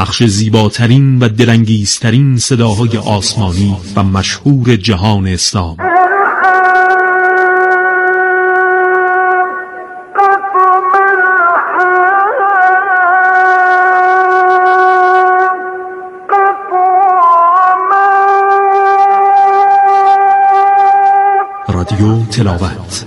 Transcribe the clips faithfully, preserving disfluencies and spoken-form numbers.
پخش زیباترین و دلانگیزترین صداهای آسمانی و مشهور جهان اسلام. رادیو تلاوت.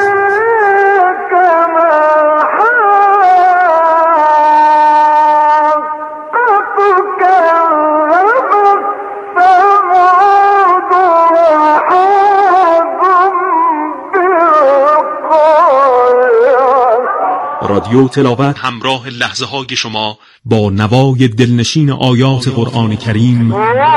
رادیو تلاوت همراه لحظه های شما با نوای دلنشین آیات قرآن کریم.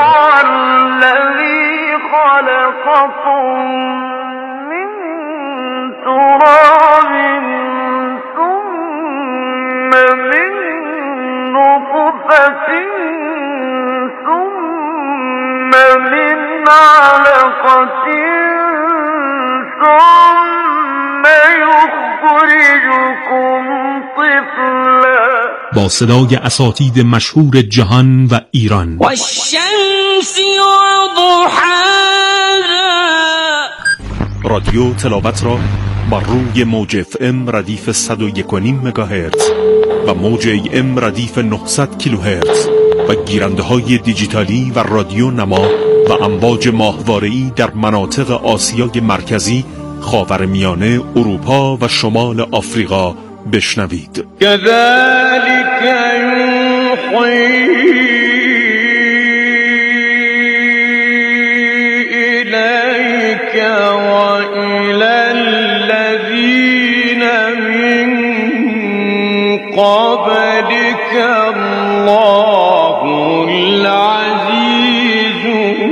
با صدای اساتید مشهور جهان و ایران. رادیو تلاوت را بر روی موج اف ام ردیف صد و یک و نیم مگاهرتز و موج ای ام ردیف نهصد کیلوهرتز و گیرنده های دیجیتالی و رادیو نما و امواج ماهواره‌ای در مناطق آسیای مرکزی، خاورمیانه، اروپا و شمال آفریقا بشنوید. كذلك يوحي إليك وإلى الذين من قبلك الله العزيز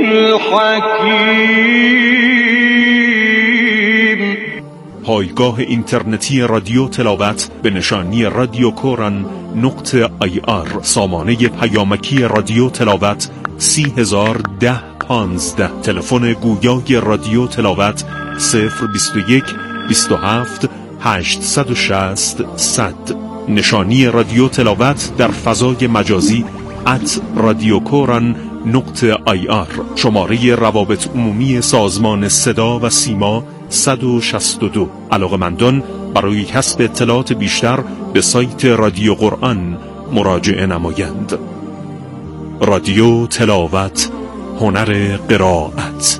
الحكيم. پایگاه اینترنتی رادیو تلاوت به نشانی رادیو کوران نقطه آی آر. سامانه پیامکی رادیو تلاوت سی هزار ده پانزده. تلفن گویای رادیو تلاوت صفر بیست و یک بیست و هفت هشتصد و شصت صد. نشانی رادیو تلاوت در فضای مجازی ات رادیو کوران نقطه آی آر. شماره روابط عمومی سازمان صدا و سیما صد و شصت و دو. علاقه‌مندان برای کسب اطلاعات بیشتر به سایت رادیو قرآن مراجعه نمایند. رادیو تلاوت، هنر قرائت.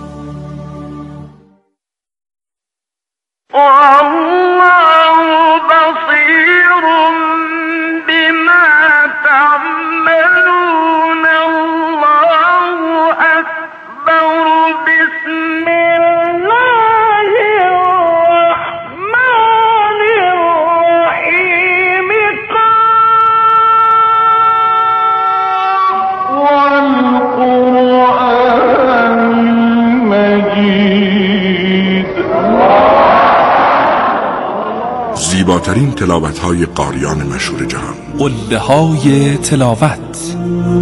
زیباترین تلاوت‌های قاریان مشهور جهان. قله‌های تلاوت.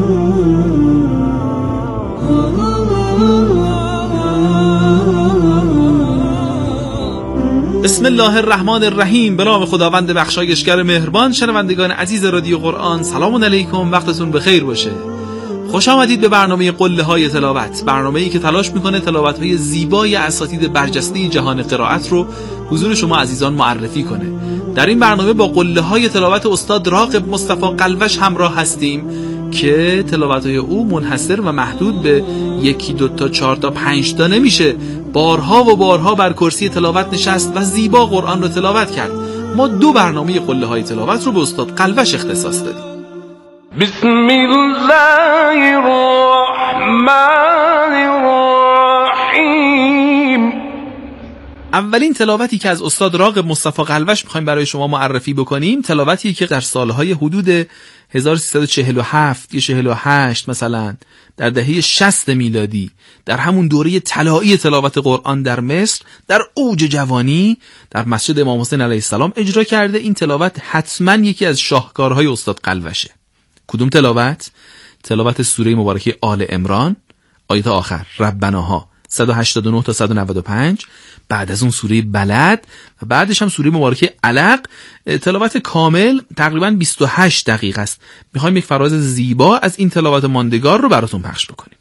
بسم الله الرحمن الرحیم. به نام خداوند بخشایشگر مهربان. شنوندگان عزیز رادیو قرآن، سلام علیکم، وقتتون بخیر باشه. خوش آمدید به برنامه قله‌های تلاوت، برنامه‌ای که تلاش می‌کنه تلاوت‌های زیبای اساتید برجسته جهان قرائت رو حضور شما عزیزان معرفی کنه. در این برنامه با قله‌های تلاوت استاد راغب مصطفی قلوش همراه هستیم که تلاوت‌های او منحصر و محدود به یکی دو تا چهار تا پنج تا نمیشه. بارها و بارها بر کرسی تلاوت نشست و زیبا قرآن رو تلاوت کرد. ما دو برنامه قله‌های تلاوت رو به استاد قلوش اختصاص دادیم. بسم الله الرحمن الرحیم. اولین تلاوتی که از استاد راغب مصطفی قلوش میخوایم برای شما معرفی بکنیم، تلاوتی که در سالهای حدود هزار و سیصد و چهل و هفت یا چهل و هشت مثلا در دهه شصت میلادی، در همون دوره طلایی تلاوت قرآن در مصر، در اوج جوانی، در مسجد امام حسین علیه السلام اجرا کرده. این تلاوت حتما یکی از شاهکارهای استاد قلوشه. کدوم تلاوت؟ تلاوت سوره مبارکه آل عمران، آیت آخر ربناها صد و هشتاد و نه تا صد و نود و پنج، بعد از اون سوره بلد و بعدش هم سوره مبارکه علق. تلاوت کامل تقریباً بیست و هشت دقیقه است. میخوایم یک فراز زیبا از این تلاوت ماندگار رو براتون پخش بکنیم.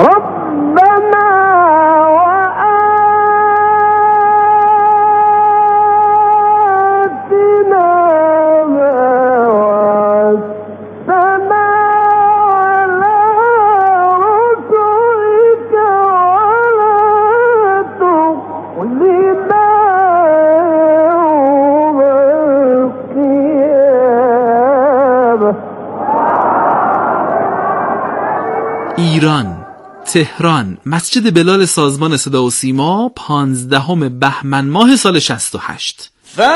ایران، تهران، مسجد بلال سازمان صدا و سیما، پانزدهم بهمن ماه سال شصت و هشت.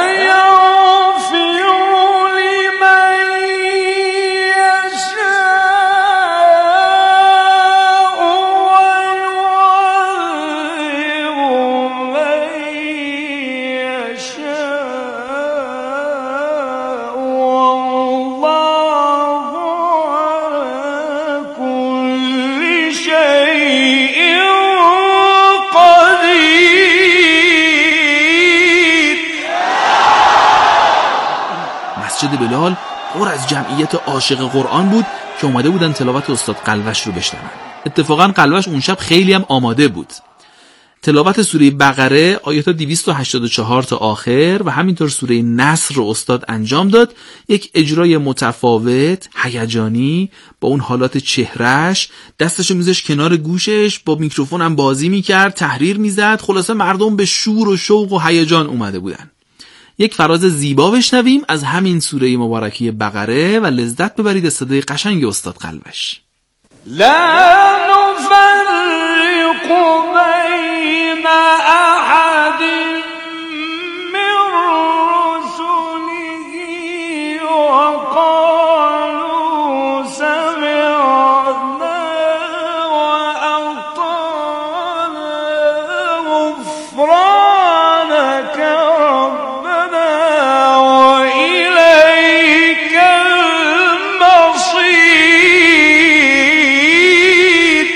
مسجد بلال پر از جمعیت عاشق قرآن بود که اومده بودن تلاوت استاد قلوش رو بشنون. اتفاقا قلوش اون شب خیلی هم آماده بود. تلاوت سوره بقره آیات دویست و هشتاد و چهار تا آخر و همینطور سوره نصر رو استاد انجام داد. یک اجرای متفاوت، هیجانی، با اون حالات چهرهش، دستشو میذاش کنار گوشش، با میکروفون هم بازی میکرد، تحریر میزد. خلاصه مردم به شور و شوق و هیجان اومده بودن. یک فراز زیبا بشنویم از همین سوره مبارکه بقره و لذت ببرید از صدای قشنگ استاد قلوش. لا نفرق بین احد من رسله وقالوا سمعنا وأطعنا غفرانك ربنا وإليك المصير.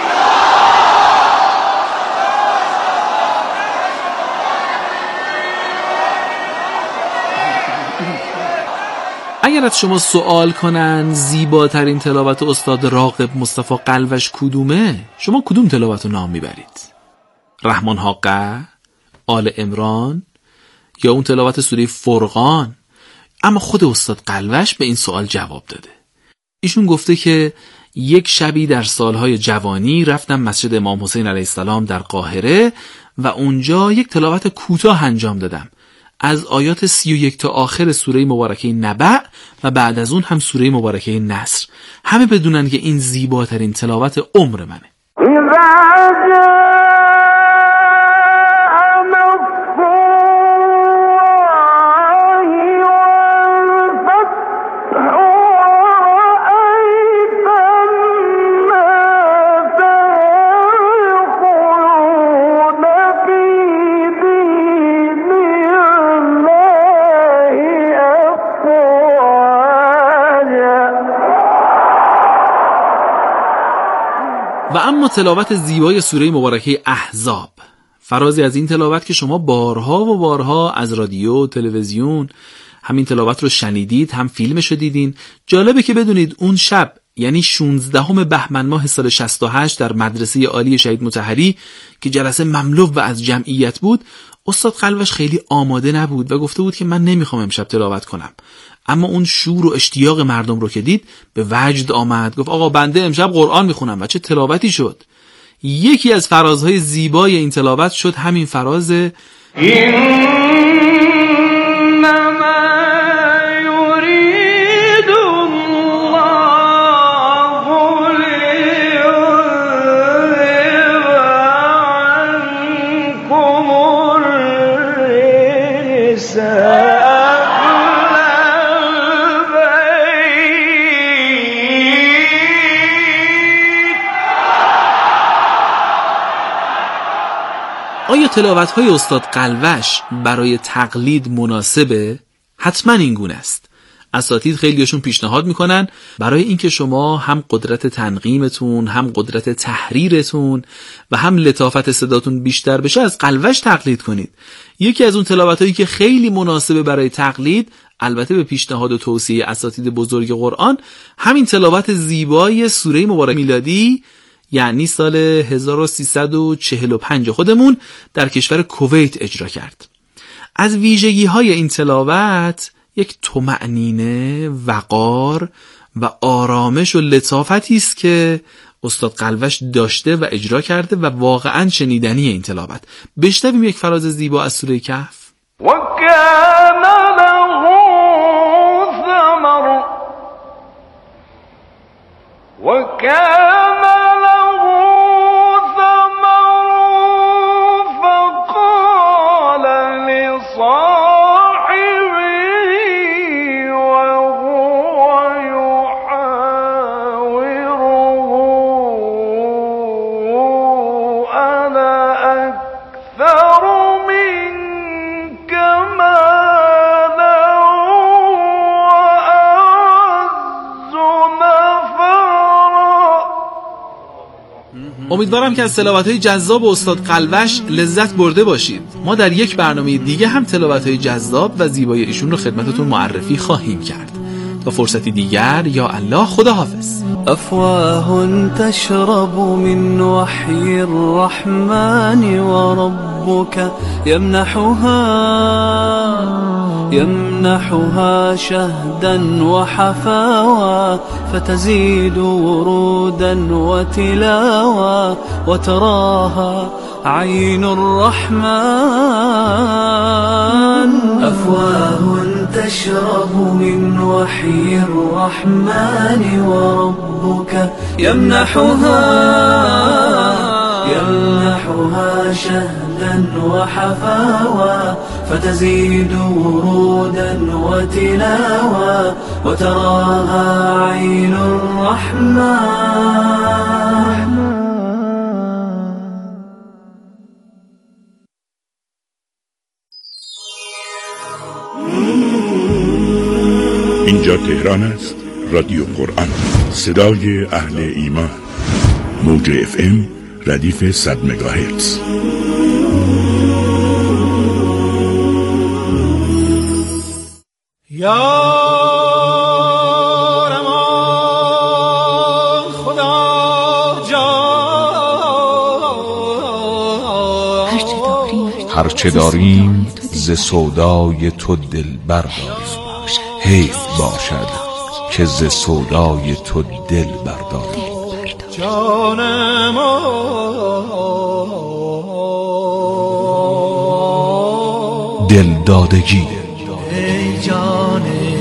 اگر از شما سوال کنن زیباترین تلاوت استاد راغب مصطفی قلوش کدومه، شما کدوم تلاوت رو نام میبرید؟ رحمان حقه، آل عمران، یا اون تلاوت سوره فرقان؟ اما خود استاد قلوش به این سوال جواب داده. ایشون گفته که یک شبی در سالهای جوانی رفتم مسجد امام حسین علیه السلام در قاهره و اونجا یک تلاوت کوتاه انجام دادم از آیات سی و یک تا آخر سوره مبارکه نبأ و بعد از اون هم سوره مبارکه نصر. همه بدونن که این زیباترین تلاوت عمر منه. و اما تلاوت زیبای سوره مبارکه احزاب، فرازی از این تلاوت که شما بارها و بارها از رادیو، تلویزیون همین تلاوت رو شنیدید، هم فیلمش رو دیدین. جالبه که بدونید اون شب یعنی شانزدهم بهمن ماه سال شصت و هشت در مدرسه عالی شهید مطهری که جلسه مملو و از جمعیت بود، استاد قلوش خیلی آماده نبود و گفته بود که من نمیخوام امشب تلاوت کنم. اما اون شور و اشتیاق مردم رو که دید به وجد آمد، گفت آقا بنده امشب قرآن میخونم. و چه تلاوتی شد! یکی از فرازهای زیبای این تلاوت شد همین فراز آیا تلاوت‌های استاد قلوش برای تقلید مناسبه؟ حتما این گونه است. اساتید خیلیشون پیشنهاد میکنن برای اینکه شما هم قدرت تنظیمتون، هم قدرت تحریرتون و هم لطافت صداتون بیشتر بشه از قلوش تقلید کنید. یکی از اون تلاوتایی که خیلی مناسبه برای تقلید، البته به پیشنهاد و توصیه اساتید بزرگ قرآن، همین تلاوت زیبای سوره مبارک میلادی، یعنی سال هزار و سیصد و چهل و پنج خودمون در کشور کویت اجرا کرد. از ویژگی های این تلاوت یک طمأنینه، وقار و آرامش و لطافتی است که استاد قلوش داشته و اجرا کرده و واقعا شنیدنی این تلاوت. بشنویم یک فراز زیبا از سوره کهف. و کان له ثمر و کان له ثمر فقال لصاحبه امیدوارم که از تلاوت‌های جذاب استاد قلوش لذت برده باشید. ما در یک برنامه دیگه هم تلاوت‌های جذاب و زیبای ایشون رو خدمتتون معرفی خواهیم کرد. تا فرصتی دیگر، یا الله، خدا حافظ. أفواه تشرب من وحي الرحمن وربك يمنحها يمنحها شهدا وحفاوى فتزيد ورودا وتلاوى وتراها عين الرحمن. أفواه تشرب من وحي الرحمن وربك يمنحها يمنحها شهدا وحفاوى فتزيد ورودا وتلاوى وتراها عين الرحمن. اینجا تهران است، رادیو قرآن، صدای اهل ایمان. موج اف ام ردیف صد مگاهرتز. یا رمان خدا جان، هرچه داریم ز سودای تو دل برداریم. حیف باشد که ز سودای تو دل برداریم. جان ما دل دادگی، ای جان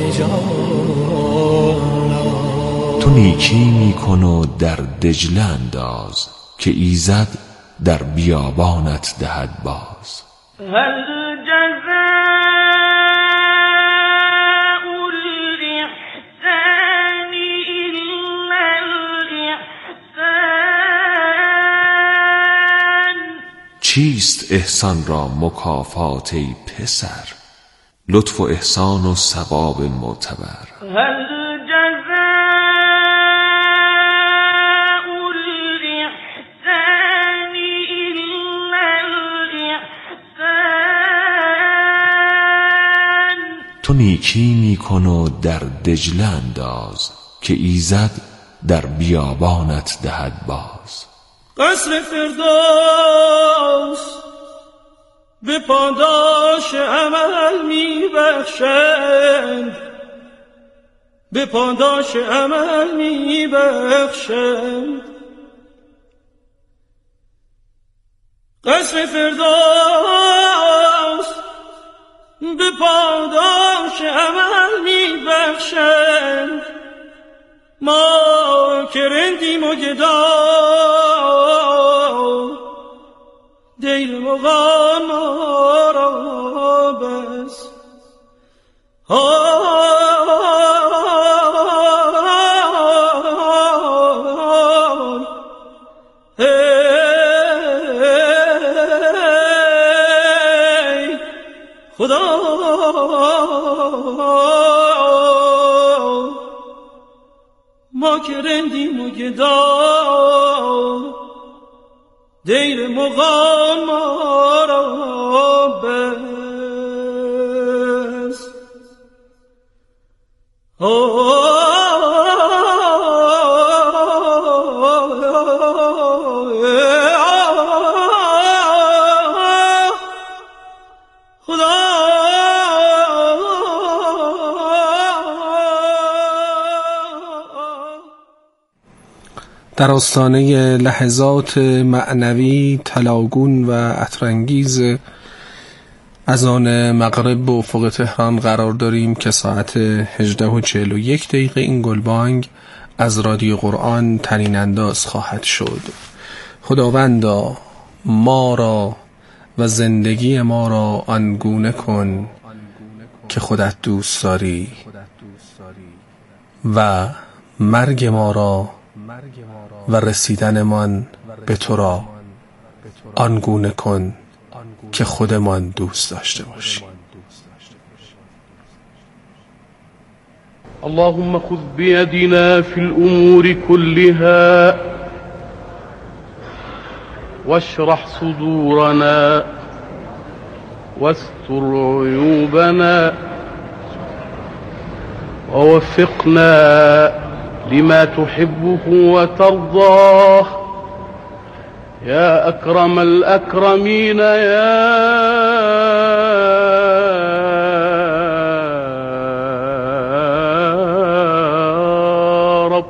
جان، تو نیکی میکن و در دجله انداز که ایزد در بیابانت دهد باز. هل جزاء الإحسان إلا الإحسان. چیست احسان را مکافات ای پسر؟ لطف و احسان و ثواب معتبر. هل جزاء الإحسان إلا الإحسان. تو نیکی میکن و در دجله انداز که ایزد در بیابانت دهد باز. قصر فردوس به پاداش عمل می بخشند، به پاداش عمل می بخشند. قصر فردوس به پاداش عمل می بخشند. ما که رندیم و گدا دل مغان ما را بس. ای خدا ما که رندیم و گدا دیر مغان ما را بس در آستانه لحظات معنوی طلاگون و عطرانگیز اذان مغرب به افق تهران قرار داریم که ساعت هجده و چهل و یک دقیقه این گلبانگ از رادیو قرآن تنین انداز خواهد شد. خداوندا ما را و زندگی ما را آنگونه کن که خودت دوست داری و مرگ ما را و رسیدنمان به تو را آنگونه کن که خودمان دوست داشته باشیم. اللهم خذ بيدنا في الأمور كلها واشرح صدورنا واستر عيوبنا ووفقنا لما تحبه وترضاه يا أكرم الأكرمين يا رب.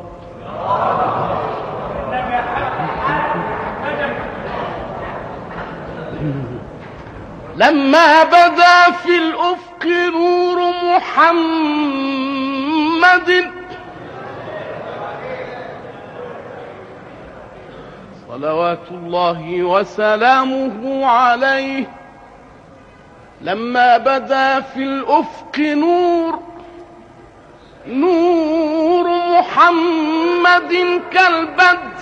لما بدا في الأفق نور محمد صلوات الله وسلامه عليه، لما بدا في الأفق نور نور محمد كالبدر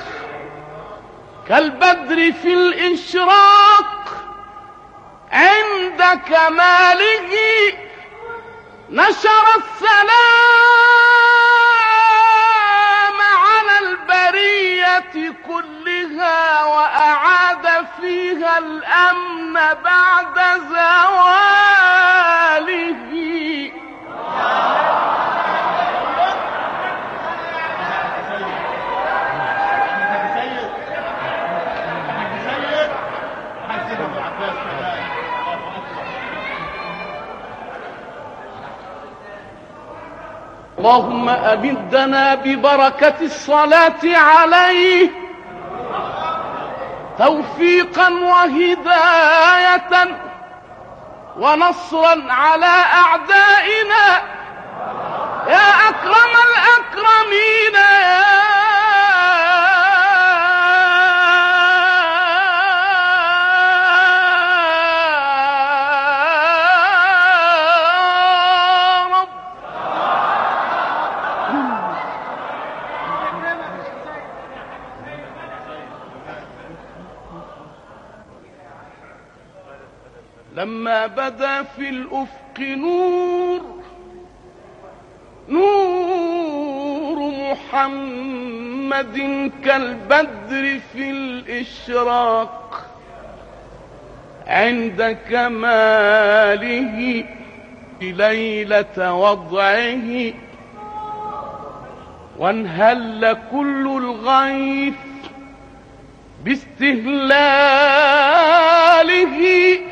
كالبدر في الإشراق عند كماله نشر السلام على البرية كلها وأعاد فيها الأمن بعد زواله. اللهم أمدنا ببركة الصلاة عليه توفيقا وهداية ونصرا على أعدائنا يا أكرم الأكرمين يا لما بدا في الأفق نور نور محمد كالبدر في الإشراق عند كماله ليلة وضعه وانهل كل الغيث باستهلاله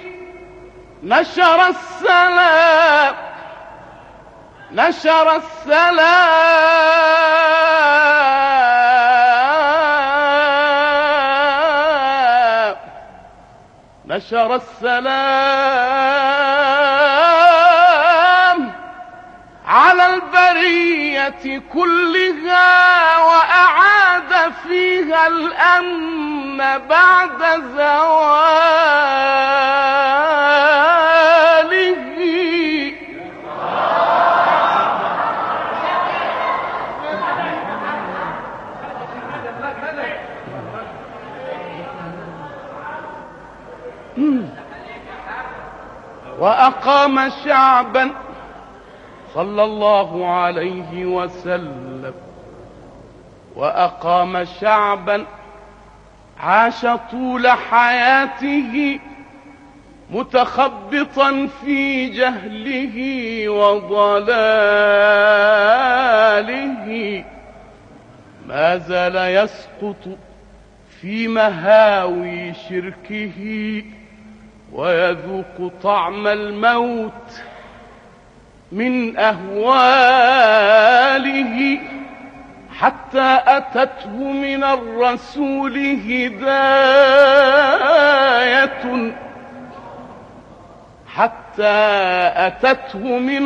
نشر السلام نشر السلام نشر السلام على البرية كلها وأعاد فيها الأمن بعد زواله. وأقام شعبا صلى الله عليه وسلم وأقام شعبا عاش طول حياته متخبطا في جهله وضلاله، ما زال يسقط في مهاوي شركه ويذوق طعم الموت من أهواله، حتى أتته من الرسول هداية حتى أتته من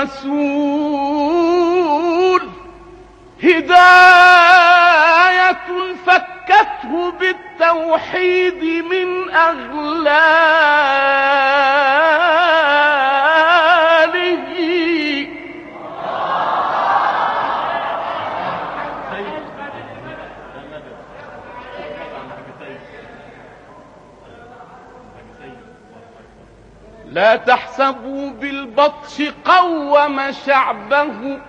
الرسول هداية فكته بالتوحيد من أغلاله. لا تحسبوا بالبطش قوم شعبه،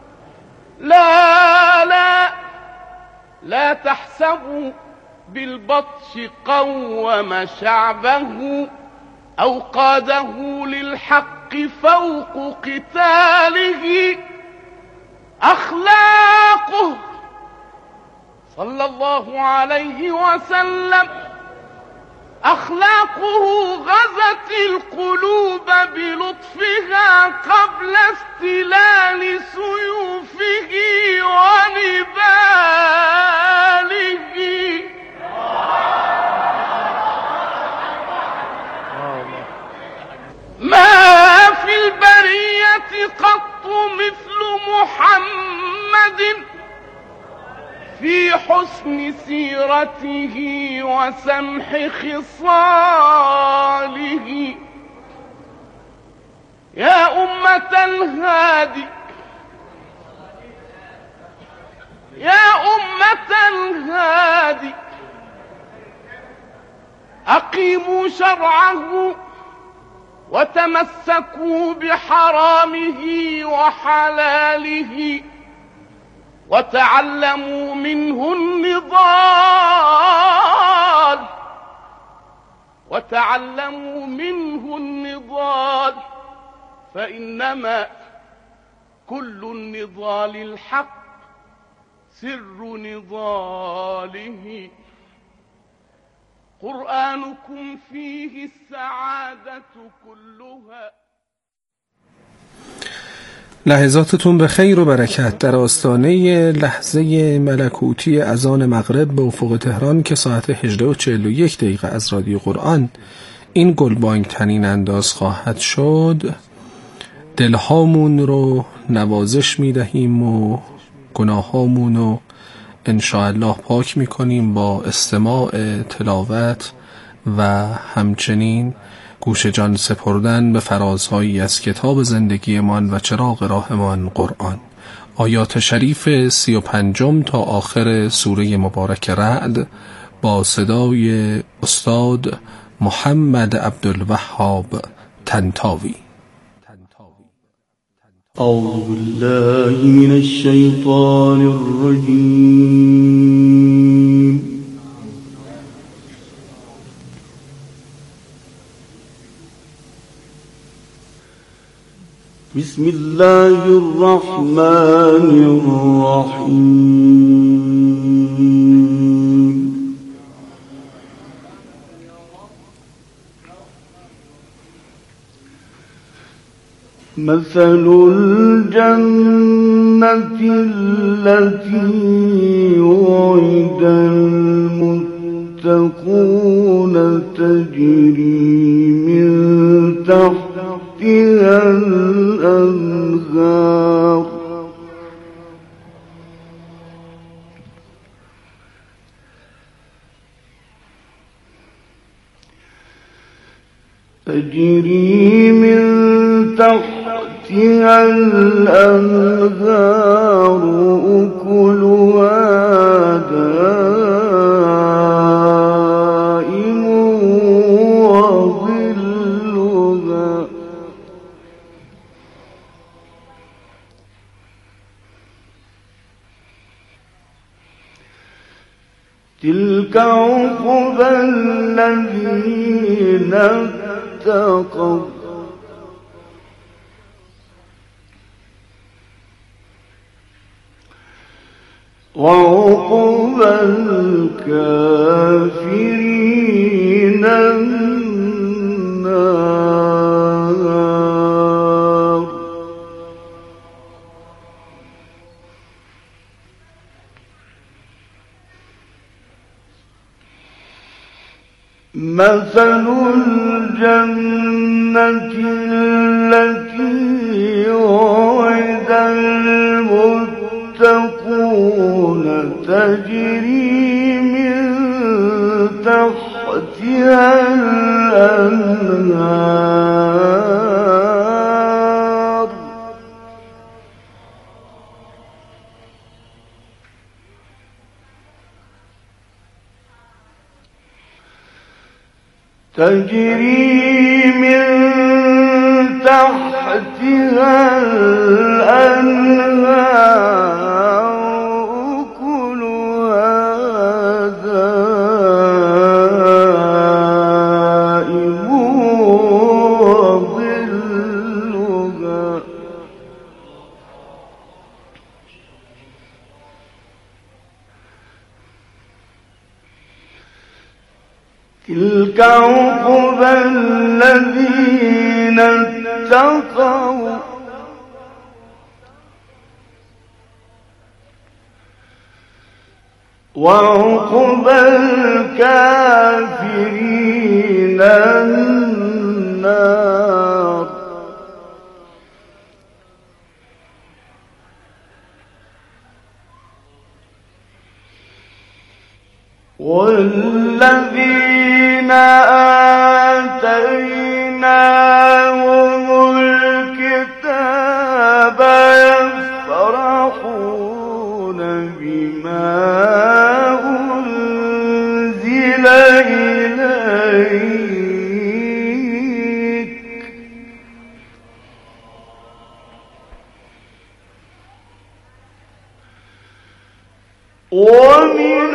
لا لا لا تحسبوا بالبطش قوم شعبه أو قاده للحق فوق قتاله. أخلاقه صلى الله عليه وسلم أخلاقه غزت القلوب بلطفها قبل استلال سيوفه ونباله. ما في البرية قط مثل محمد في حسن سيرته وسمح خصاله. يا أمة الهادي يا أمة الهادي أقيموا شرعه وتمسكوا بحرامه وحلاله، وتعلموا منه النضال وتعلموا منه النضال فإنما كل النضال الحق سر نضاله. قرآنكم فيه السعادة كلها. لحظاتتون به خیر و برکت در آستانه لحظه ملکوتی اذان مغرب به افق تهران که ساعت هجده و چهل و یک دقیقه از رادیو قرآن این گلبانگ تنین انداز خواهد شد. دلهامون رو نوازش می دهیم و گناهامون رو انشاءالله پاک می کنیم با استماع تلاوت و همچنین گوش جان سپردن به فرازهایی از کتاب زندگیمان و چراغ راهمان قرآن. آیات شریف سی و پنجم تا آخر سوره مبارک رعد با صدای استاد محمد عبدالوهاب طنطاوی. اعوذ بالله من الشیطان الرجیم. بسم الله الرحمن الرحیم. مثل الجنة التي وعد المتقون تجري من تحتها الأنهار تجري من تحتها الأنهار أكلها دائم وظلها تلك عقبى الذين اتقوا وعقبى الكافرين النار. مثل الجنة التي وعد المتقون تجري من تحتها الأنهار تجري من تحتها الأنهار أكلها دائم وظلها تلك عقبى الذين اتقوا وعقبى الكافرين النار. والذين آتيناهم الكتاب يفرحون بما أنزل إليك ومن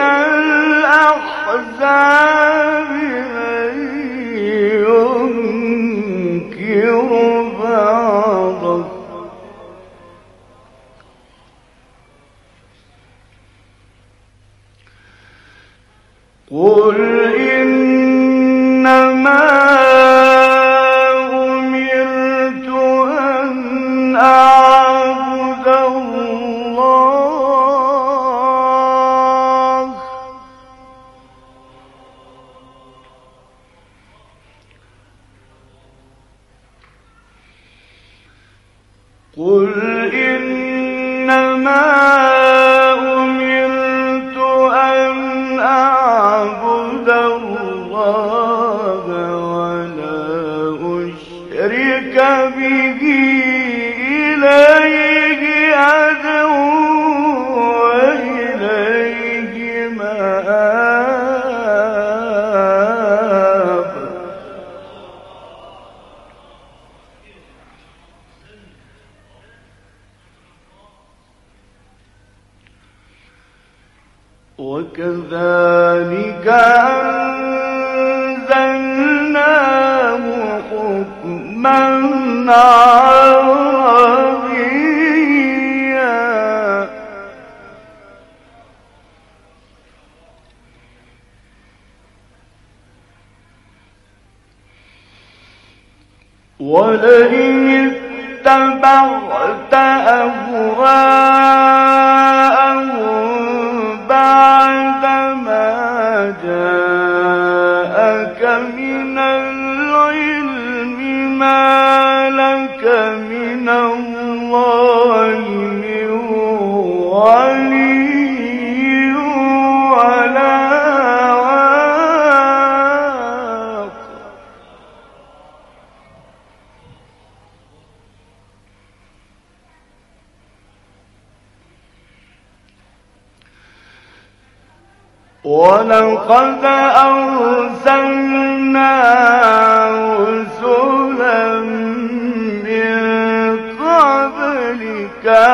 الأحزاب من ينكر بعضه قل إنما أمرت أن أعبد الله قل إنما أمرت أن أعبد الله ولا أشرك به إليه أدعو وإليه مآب. وكذلك أنزلناه حكما عربيا ولئن اتبعت أهواءهم بعدما جاءك من العلم ما لك من الله من ولي ولا واق. ولقد أرسلنا